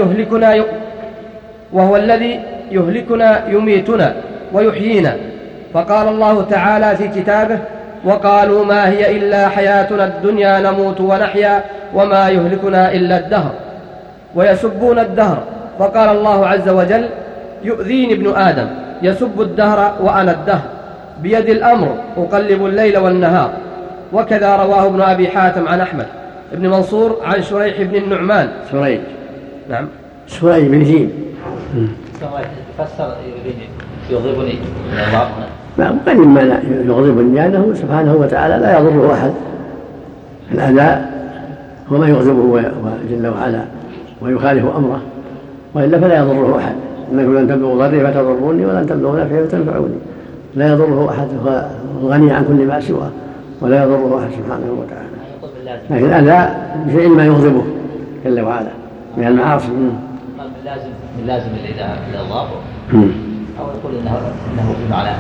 الذي يهلكنا يميتنا ويحيينا. فقال الله تعالى في كتابه وقالوا ما هي إلا حياتنا الدنيا نموت ونحيا وما يهلكنا إلا الدهر، ويسبون الدهر. فقال الله عز وجل يؤذيني ابن آدم يسب الدهر وأنا الدهر بيد الأمر أقلب الليل والنهار. وكذا رواه ابن أبي حاتم عن أحمد ابن منصور عن شريح بن النعمان. شريح. نعم. شريح بن جيم. فسر يغضبني ما مقدم ما يغضبني لأنه سبحانه وتعالى لا يضره أحد. الأذى هو ما يغضبه جل وعلا ويخالف أمره، وإلا فلا يضره أحد. إنكم لن تبلغوا ضري فتضروني ولن تبلغوا نفعي فتنفعوني. لا يضره أحد، هو غني عن كل ما سواه ولا يضره أحد سبحانه وتعالى. لكن الأذى بشيء ما يغضبه جل وعلا من المعاصي. من لازم الإضافة أو يقول إنه بمعنى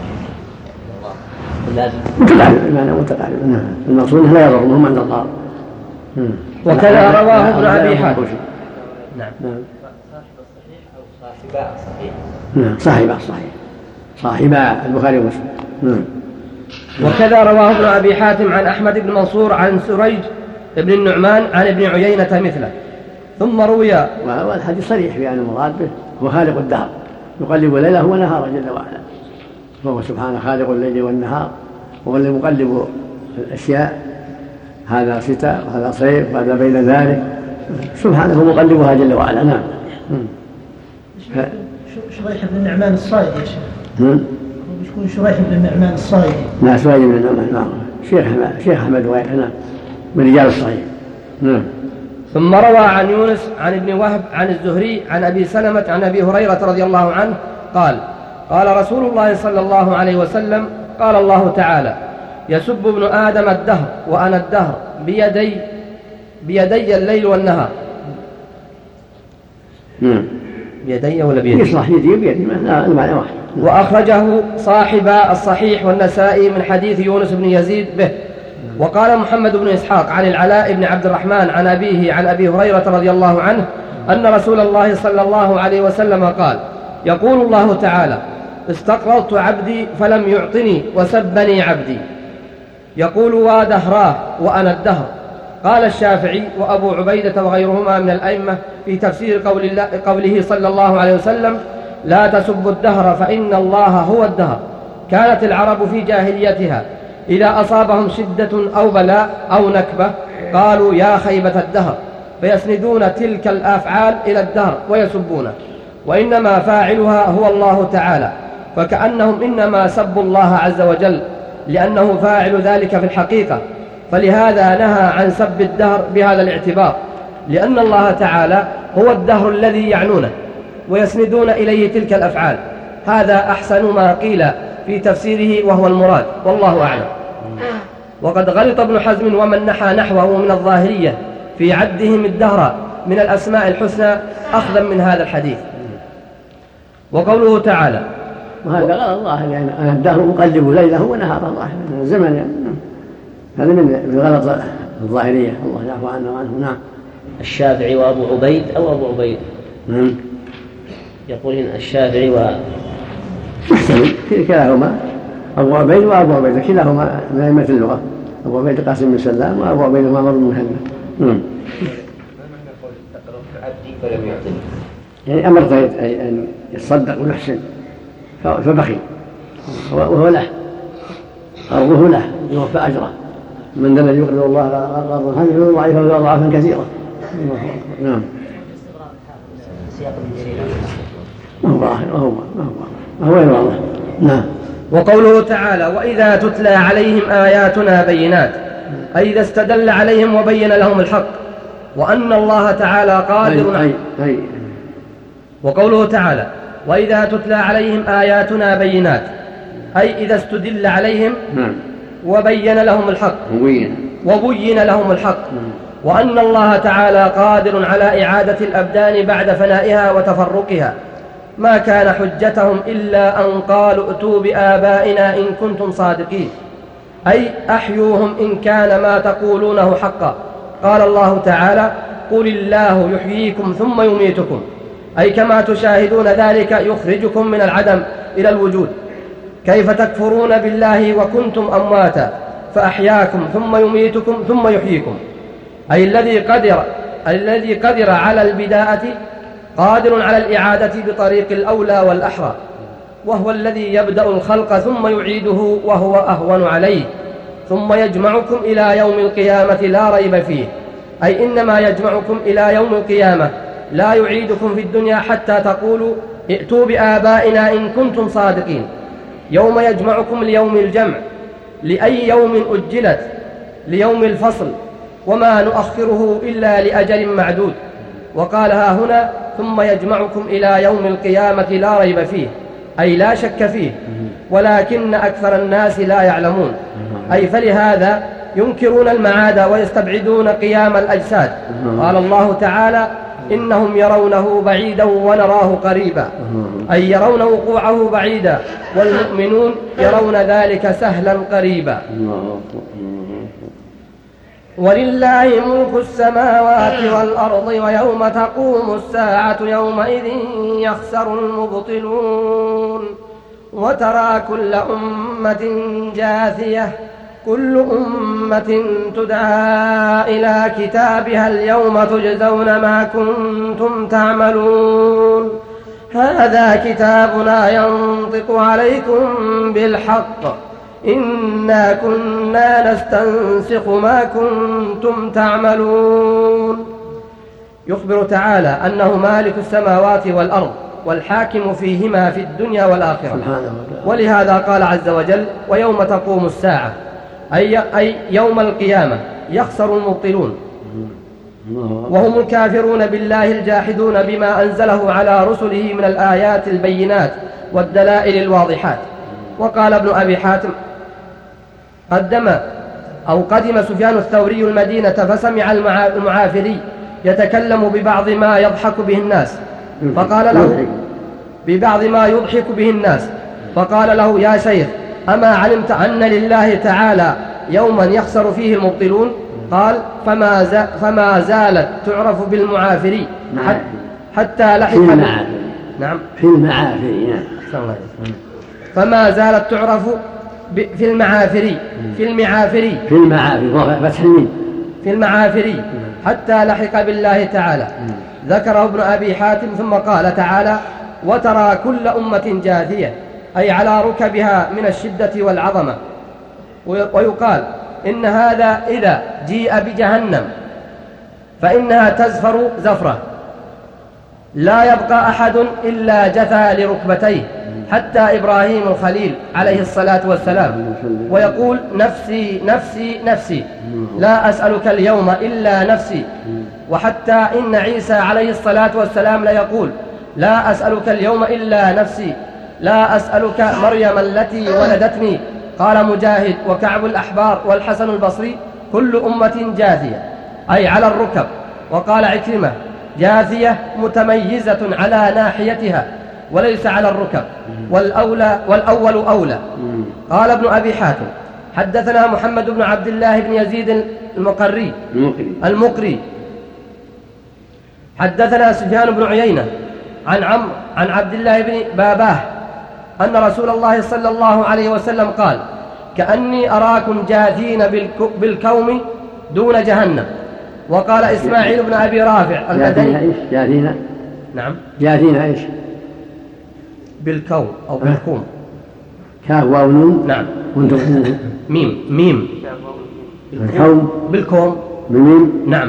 اللازم متقارب. المقصود أنه لا يضرهم عند الله. وكذا رواه ابن أبي حاتم. نعم. صاحب الصحيح أو صاحباء صاحباء البخاري ومسلم. وكذا رواه ابن أبي حاتم عن أحمد بن منصور عن سريج بن النعمان عن ابن عيينة مثله. ثم روي، والحديث صريح في أن المراد به هو خالق الدهر يقلب ليله ونهاره جل وعلا، وهو سبحانه خالق الليل والنهار، وهو الذي يقلب الأشياء، هذا شتاء وهذا صيف وهذا بين ذلك، سبحانه مقلبها جل وعلا. نعم. شريح بن النعمان الصائدي يا شيخ. بيكون شريح بن النعمان الصائدي. لا، شريح بن النعمان. نعم. شيخ أحمد وائل. نعم، من رجال الصحيح. نعم. ثم روى عن يونس عن ابن وهب عن الزهري عن أبي سلمة عن أبي هريرة رضي الله عنه قال: قال رسول الله صلى الله عليه وسلم: قال الله تعالى: يسب ابن آدم الدهر وأنا الدهر بيدي الليل والنهار. بيدي ولا بيدي؟ يصلح يدي بيدي، لا المعنى واحد. وأخرجه صاحب الصحيح والنسائي من حديث يونس بن يزيد به. وقال محمد بن إسحاق عن العلاء بن عبد الرحمن عن أبيه عن أبي هريرة رضي الله عنه أن رسول الله صلى الله عليه وسلم قال: يقول الله تعالى: استقرضت عبدي فلم يعطني وسبني عبدي. يقول: ودهراه وأنا الدهر. قال الشافعي وأبو عبيدة وغيرهما من الأئمة في تفسير قوله صلى الله عليه وسلم: لا تسبوا الدهر فإن الله هو الدهر. كانت العرب في جاهليتها إذا أصابهم شدة أو بلاء أو نكبة قالوا: يا خيبة الدهر، فيسندون تلك الأفعال إلى الدهر ويسبونه، وإنما فاعلها هو الله تعالى، فكأنهم إنما سبوا الله عز وجل لأنه فاعل ذلك في الحقيقة. فلهذا نهى عن سب الدهر بهذا الاعتبار، لأن الله تعالى هو الدهر الذي يعنونه ويسندون إليه تلك الأفعال. هذا أحسن ما قيل في تفسيره وهو المراد، والله أعلم. وقد غلط ابن حزم ومن نحى نحوه من الظاهرية في عدهم الدهر من الأسماء الحسنى أخذا من هذا الحديث. وقوله تعالى: وهذا غلط الله، يعني أنا الدهر مقلب ليله ونهاره، الله من الزمن، يعني هذا من غلط الظاهرية، الله يعفو عنه وعنه. نعم. الشافعي وأبو عبيد أو أبو عبيد. يقول هنا الشافعي محتمل كلاهما، أبو عبيد وأبو عبيد كلاهما من أئمة اللغة، أبو عبيد قاسم بن سلام وأبو عبيد عمر بن مهند. ما معنى قول استقرضت عبدي فلم يعطني؟ يعني أمر أن يتصدق ويحسن فبخل، وهو له أرضه له يوفى أجره. من ذا الذي يقرض الله قرضا حسنا ويضاعفه أضعافا كثيرة. نعم. وهو واضح. نعم. وقوله تعالى: وإذا تتلى عليهم آياتنا بينات، أي إذا استدل عليهم وبين لهم الحق وأن الله تعالى قادر. وقوله تعالى: وإذا تتلى عليهم آياتنا بينات، أي إذا استدل عليهم وبين لهم الحق وبين لهم الحق، وأن الله تعالى قادر على إعادة الأبدان بعد فنائها وتفرقها. ما كان حجتهم إلا أن قالوا ائتوا بآبائنا إن كنتم صادقين، أي أحيوهم إن كان ما تقولونه حقا. قال الله تعالى: قل الله يحييكم ثم يميتكم، أي كما تشاهدون ذلك يخرجكم من العدم إلى الوجود. كيف تكفرون بالله وكنتم أمواتا فأحياكم ثم يميتكم ثم يحييكم، أي الذي قدر على البداءة قادر على الإعادة بطريق الأولى والأحرى، وهو الذي يبدأ الخلق ثم يعيده وهو أهون عليه، ثم يجمعكم إلى يوم القيامة لا ريب فيه، أي إنما يجمعكم إلى يوم القيامة لا يعيدكم في الدنيا حتى تقولوا ائتوا بآبائنا إن كنتم صادقين. يوم يجمعكم ليوم الجمع، لأي يوم أجلت؟ ليوم الفصل، وما نؤخره إلا لأجل معدود. وقالها هنا: ثم يجمعكم إلى يوم القيامة لا ريب فيه، أي لا شك فيه، ولكن أكثر الناس لا يعلمون، أي فلهذا ينكرون المعاد ويستبعدون قيام الأجساد. قال الله تعالى: إنهم يرونه بعيدا ونراه قريبا، أي يرون وقوعه بعيدا، والمؤمنون يرون ذلك سهلا قريبا. ولله ملك السماوات والأرض ويوم تقوم الساعة يومئذ يخسر المبطلون وترى كل أمة جاثية كل أمة تدعى إلى كتابها اليوم تجزون ما كنتم تعملون هذا كتابنا ينطق عليكم بالحق إنا كنا نستنسخ ما كنتم تعملون. يخبر تعالى أنه مالك السماوات والأرض والحاكم فيهما في الدنيا والآخرة، ولهذا قال عز وجل ويوم تقوم الساعة أي يوم القيامة يخسر المبطلون وهم الكافرون بالله الجاحدون بما أنزله على رسله من الآيات البينات والدلائل الواضحات. وقال ابن أبي حاتم قدم سفيان الثوري المدينة فسمع المعافري يتكلم ببعض ما يضحك به الناس فقال له يا شيخ أما علمت أن لله تعالى يوما يخسر فيه المبطلون؟ قال فما زالت تعرف بالمعافري حتى لحق في المعافري فما زالت تعرف في المعافري حتى لحق بالله تعالى. ذكره ابن أبي حاتم ثم قال تعالى وترى كل أمة جاثية أي على ركبها من الشدة والعظمة. ويقال إن هذا إذا جيء بجهنم فإنها تزفر زفرة لا يبقى أحد إلا جثى لركبتيه حتى إبراهيم الخليل عليه الصلاة والسلام ويقول نفسي نفسي نفسي لا أسألك اليوم إلا نفسي. وحتى إن عيسى عليه الصلاة والسلام ليقول لا أسألك اليوم إلا نفسي لا أسألك مريم التي ولدتني. قال مجاهد وكعب الأحبار والحسن البصري كل أمة جاثية أي على الركب. وقال عكرمة جاثية متميزة على ناحيتها وليس على الركب والأول أولى. قال ابن أبي حاتم حدثنا محمد بن عبد الله بن يزيد المقري حدثنا سفيان بن عيينة عن عبد الله بن باباه أن رسول الله صلى الله عليه وسلم قال كأني أراكم جاثين بالكوم دون جهنم. وقال إسماعيل بن أبي رافع المدني جاثين إيش بالكوم أو بالكوم كاف واو نون نعم ميم بالكوم بالميم نعم.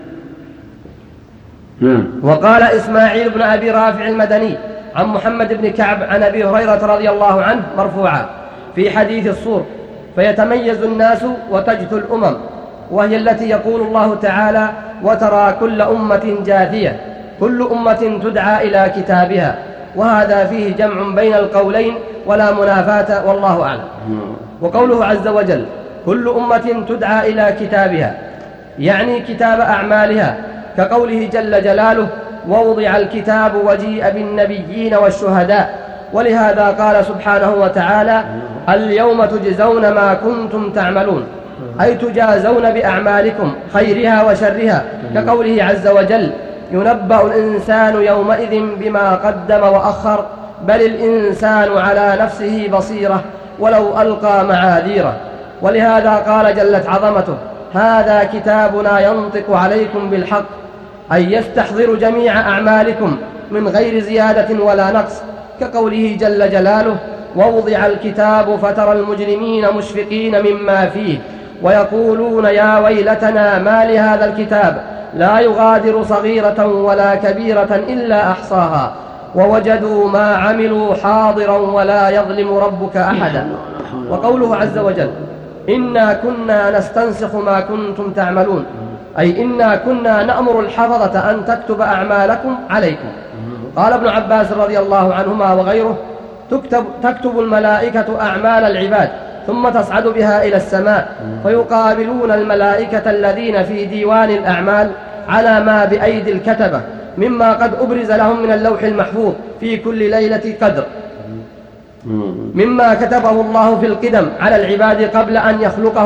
وقال إسماعيل بن أبي رافع المدني عن محمد بن كعب عن أبي هريرة رضي الله عنه مرفوعا في حديث الصور فيتميز الناس وتجثو الأمم وهي التي يقول الله تعالى وترى كل أمة جاثية كل أمة تدعى إلى كتابها. وهذا فيه جمع بين القولين ولا منافاة والله أعلم. وقوله عز وجل كل أمة تدعى إلى كتابها يعني كتاب أعمالها كقوله جل جلاله ووضع الكتاب وجيء بالنبيين والشهداء. ولهذا قال سبحانه وتعالى اليوم تجزون ما كنتم تعملون أي تجازون بأعمالكم خيرها وشرها كقوله عز وجل ينبأ الإنسان يومئذ بما قدم وأخر بل الإنسان على نفسه بصيرة ولو ألقى معاذيره. ولهذا قال جلت عظمته هذا كتابنا ينطق عليكم بالحق أي يستحضر جميع أعمالكم من غير زيادة ولا نقص كقوله جل جلاله ووضع الكتاب فترى المجرمين مشفقين مما فيه ويقولون يا ويلتنا ما لهذا الكتاب لا يغادر صغيرة ولا كبيرة إلا أحصاها ووجدوا ما عملوا حاضرا ولا يظلم ربك أحدا. وقوله عز وجل إنا كنا نستنسخ ما كنتم تعملون أي إنا كنا نأمر الحفظة أن تكتب أعمالكم عليكم. قال ابن عباس رضي الله عنهما وغيره تكتب الملائكة أعمال العباد ثم تصعد بها إلى السماء فيقابلون الملائكة الذين في ديوان الأعمال على ما بأيدي الكتبة مما قد أبرز لهم من اللوح المحفوظ في كل ليلة قدر مما كتبه الله في القدم على العباد قبل أن يخلقهم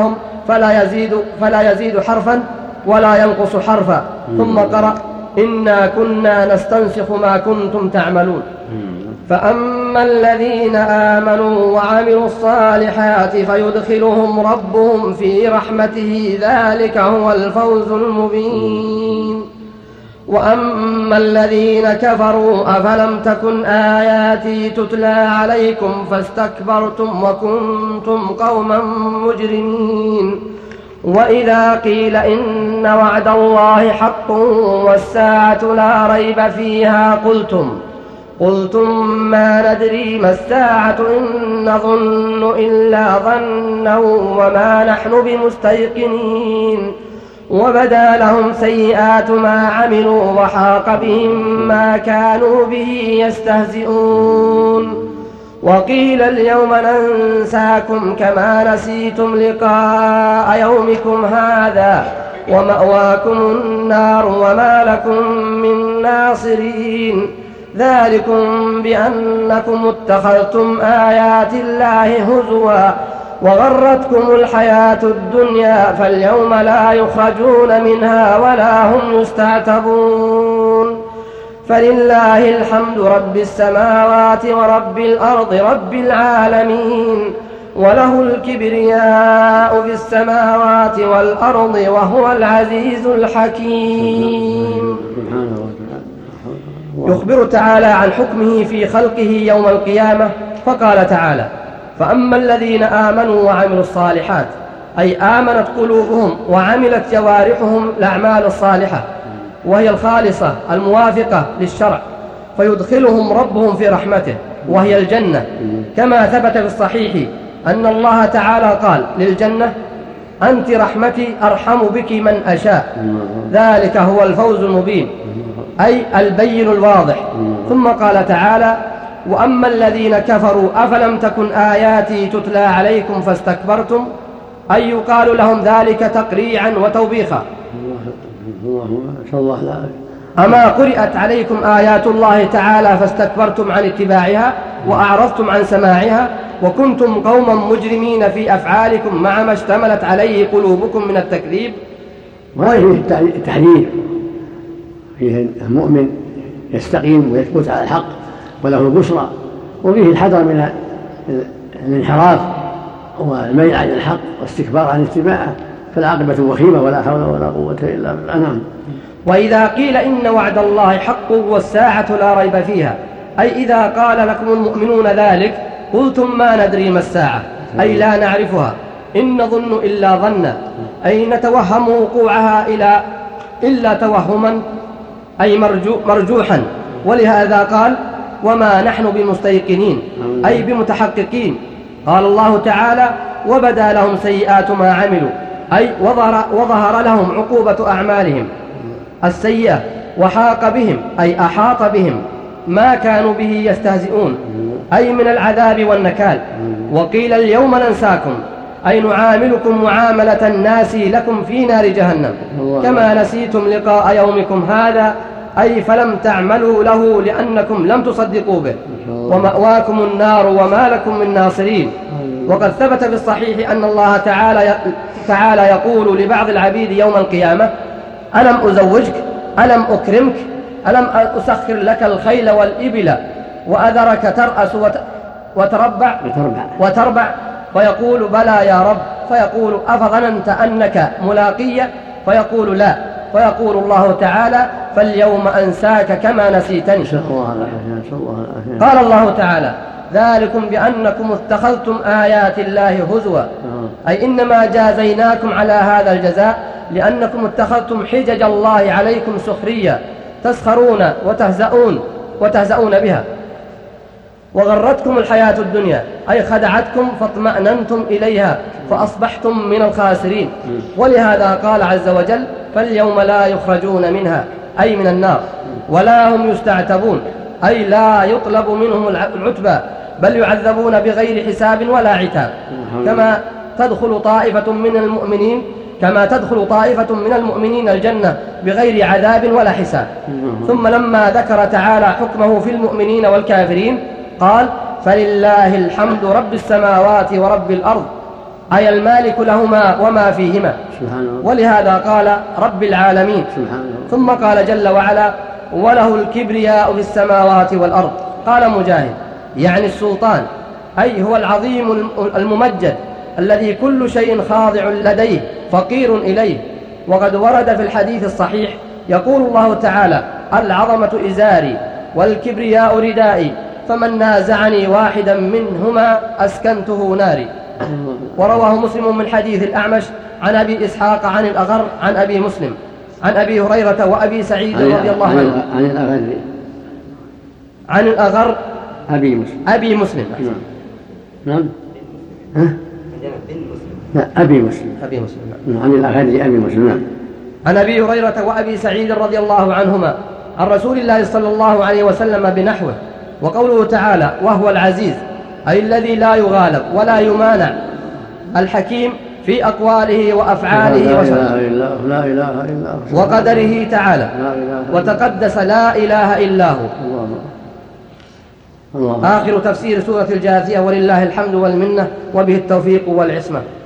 فلا يزيد حرفا ولا ينقص حرفا. ثم قرأ إنا كنا نستنسخ ما كنتم تعملون. فأما الذين آمنوا وعملوا الصالحات فيدخلهم ربهم في رحمته ذلك هو الفوز المبين. وأما الذين كفروا أفلم تكن آياتي تتلى عليكم فاستكبرتم وكنتم قوما مجرمين. وإذا قيل إن وعد الله حق والساعة لا ريب فيها قلتم ما ندري ما الساعة إن نظن إلا ظنا وما نحن بمستيقنين. وبدا لهم سيئات ما عملوا وحاق بهم ما كانوا به يستهزئون. وقيل اليوم ننساكم كما نسيتم لقاء يومكم هذا ومأواكم النار وما لكم من ناصرين. ذلكم بأنكم اتخذتم آيات الله هزوا وغرتكم الحياة الدنيا فاليوم لا يخرجون منها ولا هم يستعتبون. فلله الحمد رب السماوات ورب الأرض رب العالمين وله الكبرياء في السماوات والأرض وهو العزيز الحكيم. يخبر تعالى عن حكمه في خلقه يوم القيامة فقال تعالى فأما الذين آمنوا وعملوا الصالحات أي آمنت قلوبهم وعملت جوارحهم الأعمال الصالحة وهي الخالصة الموافقة للشرع فيدخلهم ربهم في رحمته وهي الجنة كما ثبت في الصحيح أن الله تعالى قال للجنة أنت رحمتي أرحم بك من أشاء ذلك هو الفوز المبين أي البين الواضح. ثم قال تعالى وأما الذين كفروا أفلم تكن آياتي تتلى عليكم فاستكبرتم أي يقال لهم ذلك تقريعا وتوبيخا. أما قرأت عليكم آيات الله تعالى فاستكبرتم عن اتباعها وأعرضتم عن سماعها وكنتم قوما مجرمين في أفعالكم مع ما اشتملت عليه قلوبكم من التكذيب. وفيه التحذير فيه المؤمن يستقيم ويثبت على الحق وله البشرى وفيه الحذر من الانحراف والميل عن الحق واستكبار عن اتباعه فالعاقبة وخيمة ولا حول ولا قوة إلا بالله. وإذا قيل إن وعد الله حق والساعة لا ريب فيها أي إذا قال لكم المؤمنون ذلك قلتم ما ندري ما الساعة أي لا نعرفها إن نظن إلا ظنا أي نتوهم وقوعها إلا توهما أي مرجوحا. ولهذا قال وما نحن بمستيقنين أي بمتحققين. قال الله تعالى وبدا لهم سيئات ما عملوا أي وظهر لهم عقوبة أعمالهم السيئة وحاق بهم أي أحاط بهم ما كانوا به يستهزئون أي من العذاب والنكال. وقيل اليوم ننساكم أي نعاملكم معاملة الناس لكم في نار جهنم كما نسيتم لقاء يومكم هذا أي فلم تعملوا له لأنكم لم تصدقوا به ومأواكم النار وما لكم من ناصرين. وقد ثبت في الصحيح أن الله تعالى يقول لبعض العبيد يوم القيامة ألم أزوجك ألم أكرمك ألم أسخر لك الخيل والإبل وأذرك ترأس وتربع فيقول بلى يا رب فيقول أفظننت أنك ملاقية فيقول لا فيقول الله تعالى فاليوم أنساك كما نسيتني. قال الله تعالى ذلكم بأنكم اتخذتم آيات الله هزوا أي إنما جازيناكم على هذا الجزاء لأنكم اتخذتم حجج الله عليكم سخرية تسخرون وتهزؤون بها وغرتكم الحياة الدنيا أي خدعتكم فاطمأننتم إليها فأصبحتم من الخاسرين. ولهذا قال عز وجل فاليوم لا يخرجون منها أي من النار ولا هم يستعتبون أي لا يطلب منهم العتبى بل يعذبون بغير حساب ولا عتاب كما تدخل طائفة من المؤمنين الجنة بغير عذاب ولا حساب. ثم لما ذكر تعالى حكمه في المؤمنين والكافرين قال فلله الحمد رب السماوات ورب الأرض أي المالك لهما وما فيهما. ولهذا قال رب العالمين. ثم قال جل وعلا وله الكبرياء في السماوات والأرض. قال مجاهد يعني السلطان، أي هو العظيم الممجد الذي كل شيء خاضع لديه فقير إليه. وقد ورد في الحديث الصحيح يقول الله تعالى العظمة إزاري والكبرياء ردائي فمن نازعني واحدا منهما أسكنته ناري. ورواه مسلم من حديث الأعمش عن أبي إسحاق عن الأغر عن أبي مسلم عن أبي هريرة وأبي سعيد رضي الله عنه. عن الأغر أبي مسلم. نعم. أبي مسلم. عن الأغر أبي مسلم. عن أبي هريرة وأبي سعيد رضي الله عنهما عن رسول الله صلى الله عليه وسلم بنحوه. وقوله تعالى وهو العزيز أي الذي لا يغالب ولا يمانع، الحكيم في أقواله وأفعاله وقدره تعالى، وتقدس لا إله إلا هو. آخر تفسير سورة الجاثية ولله الحمد والمنة وبه التوفيق والعصمة.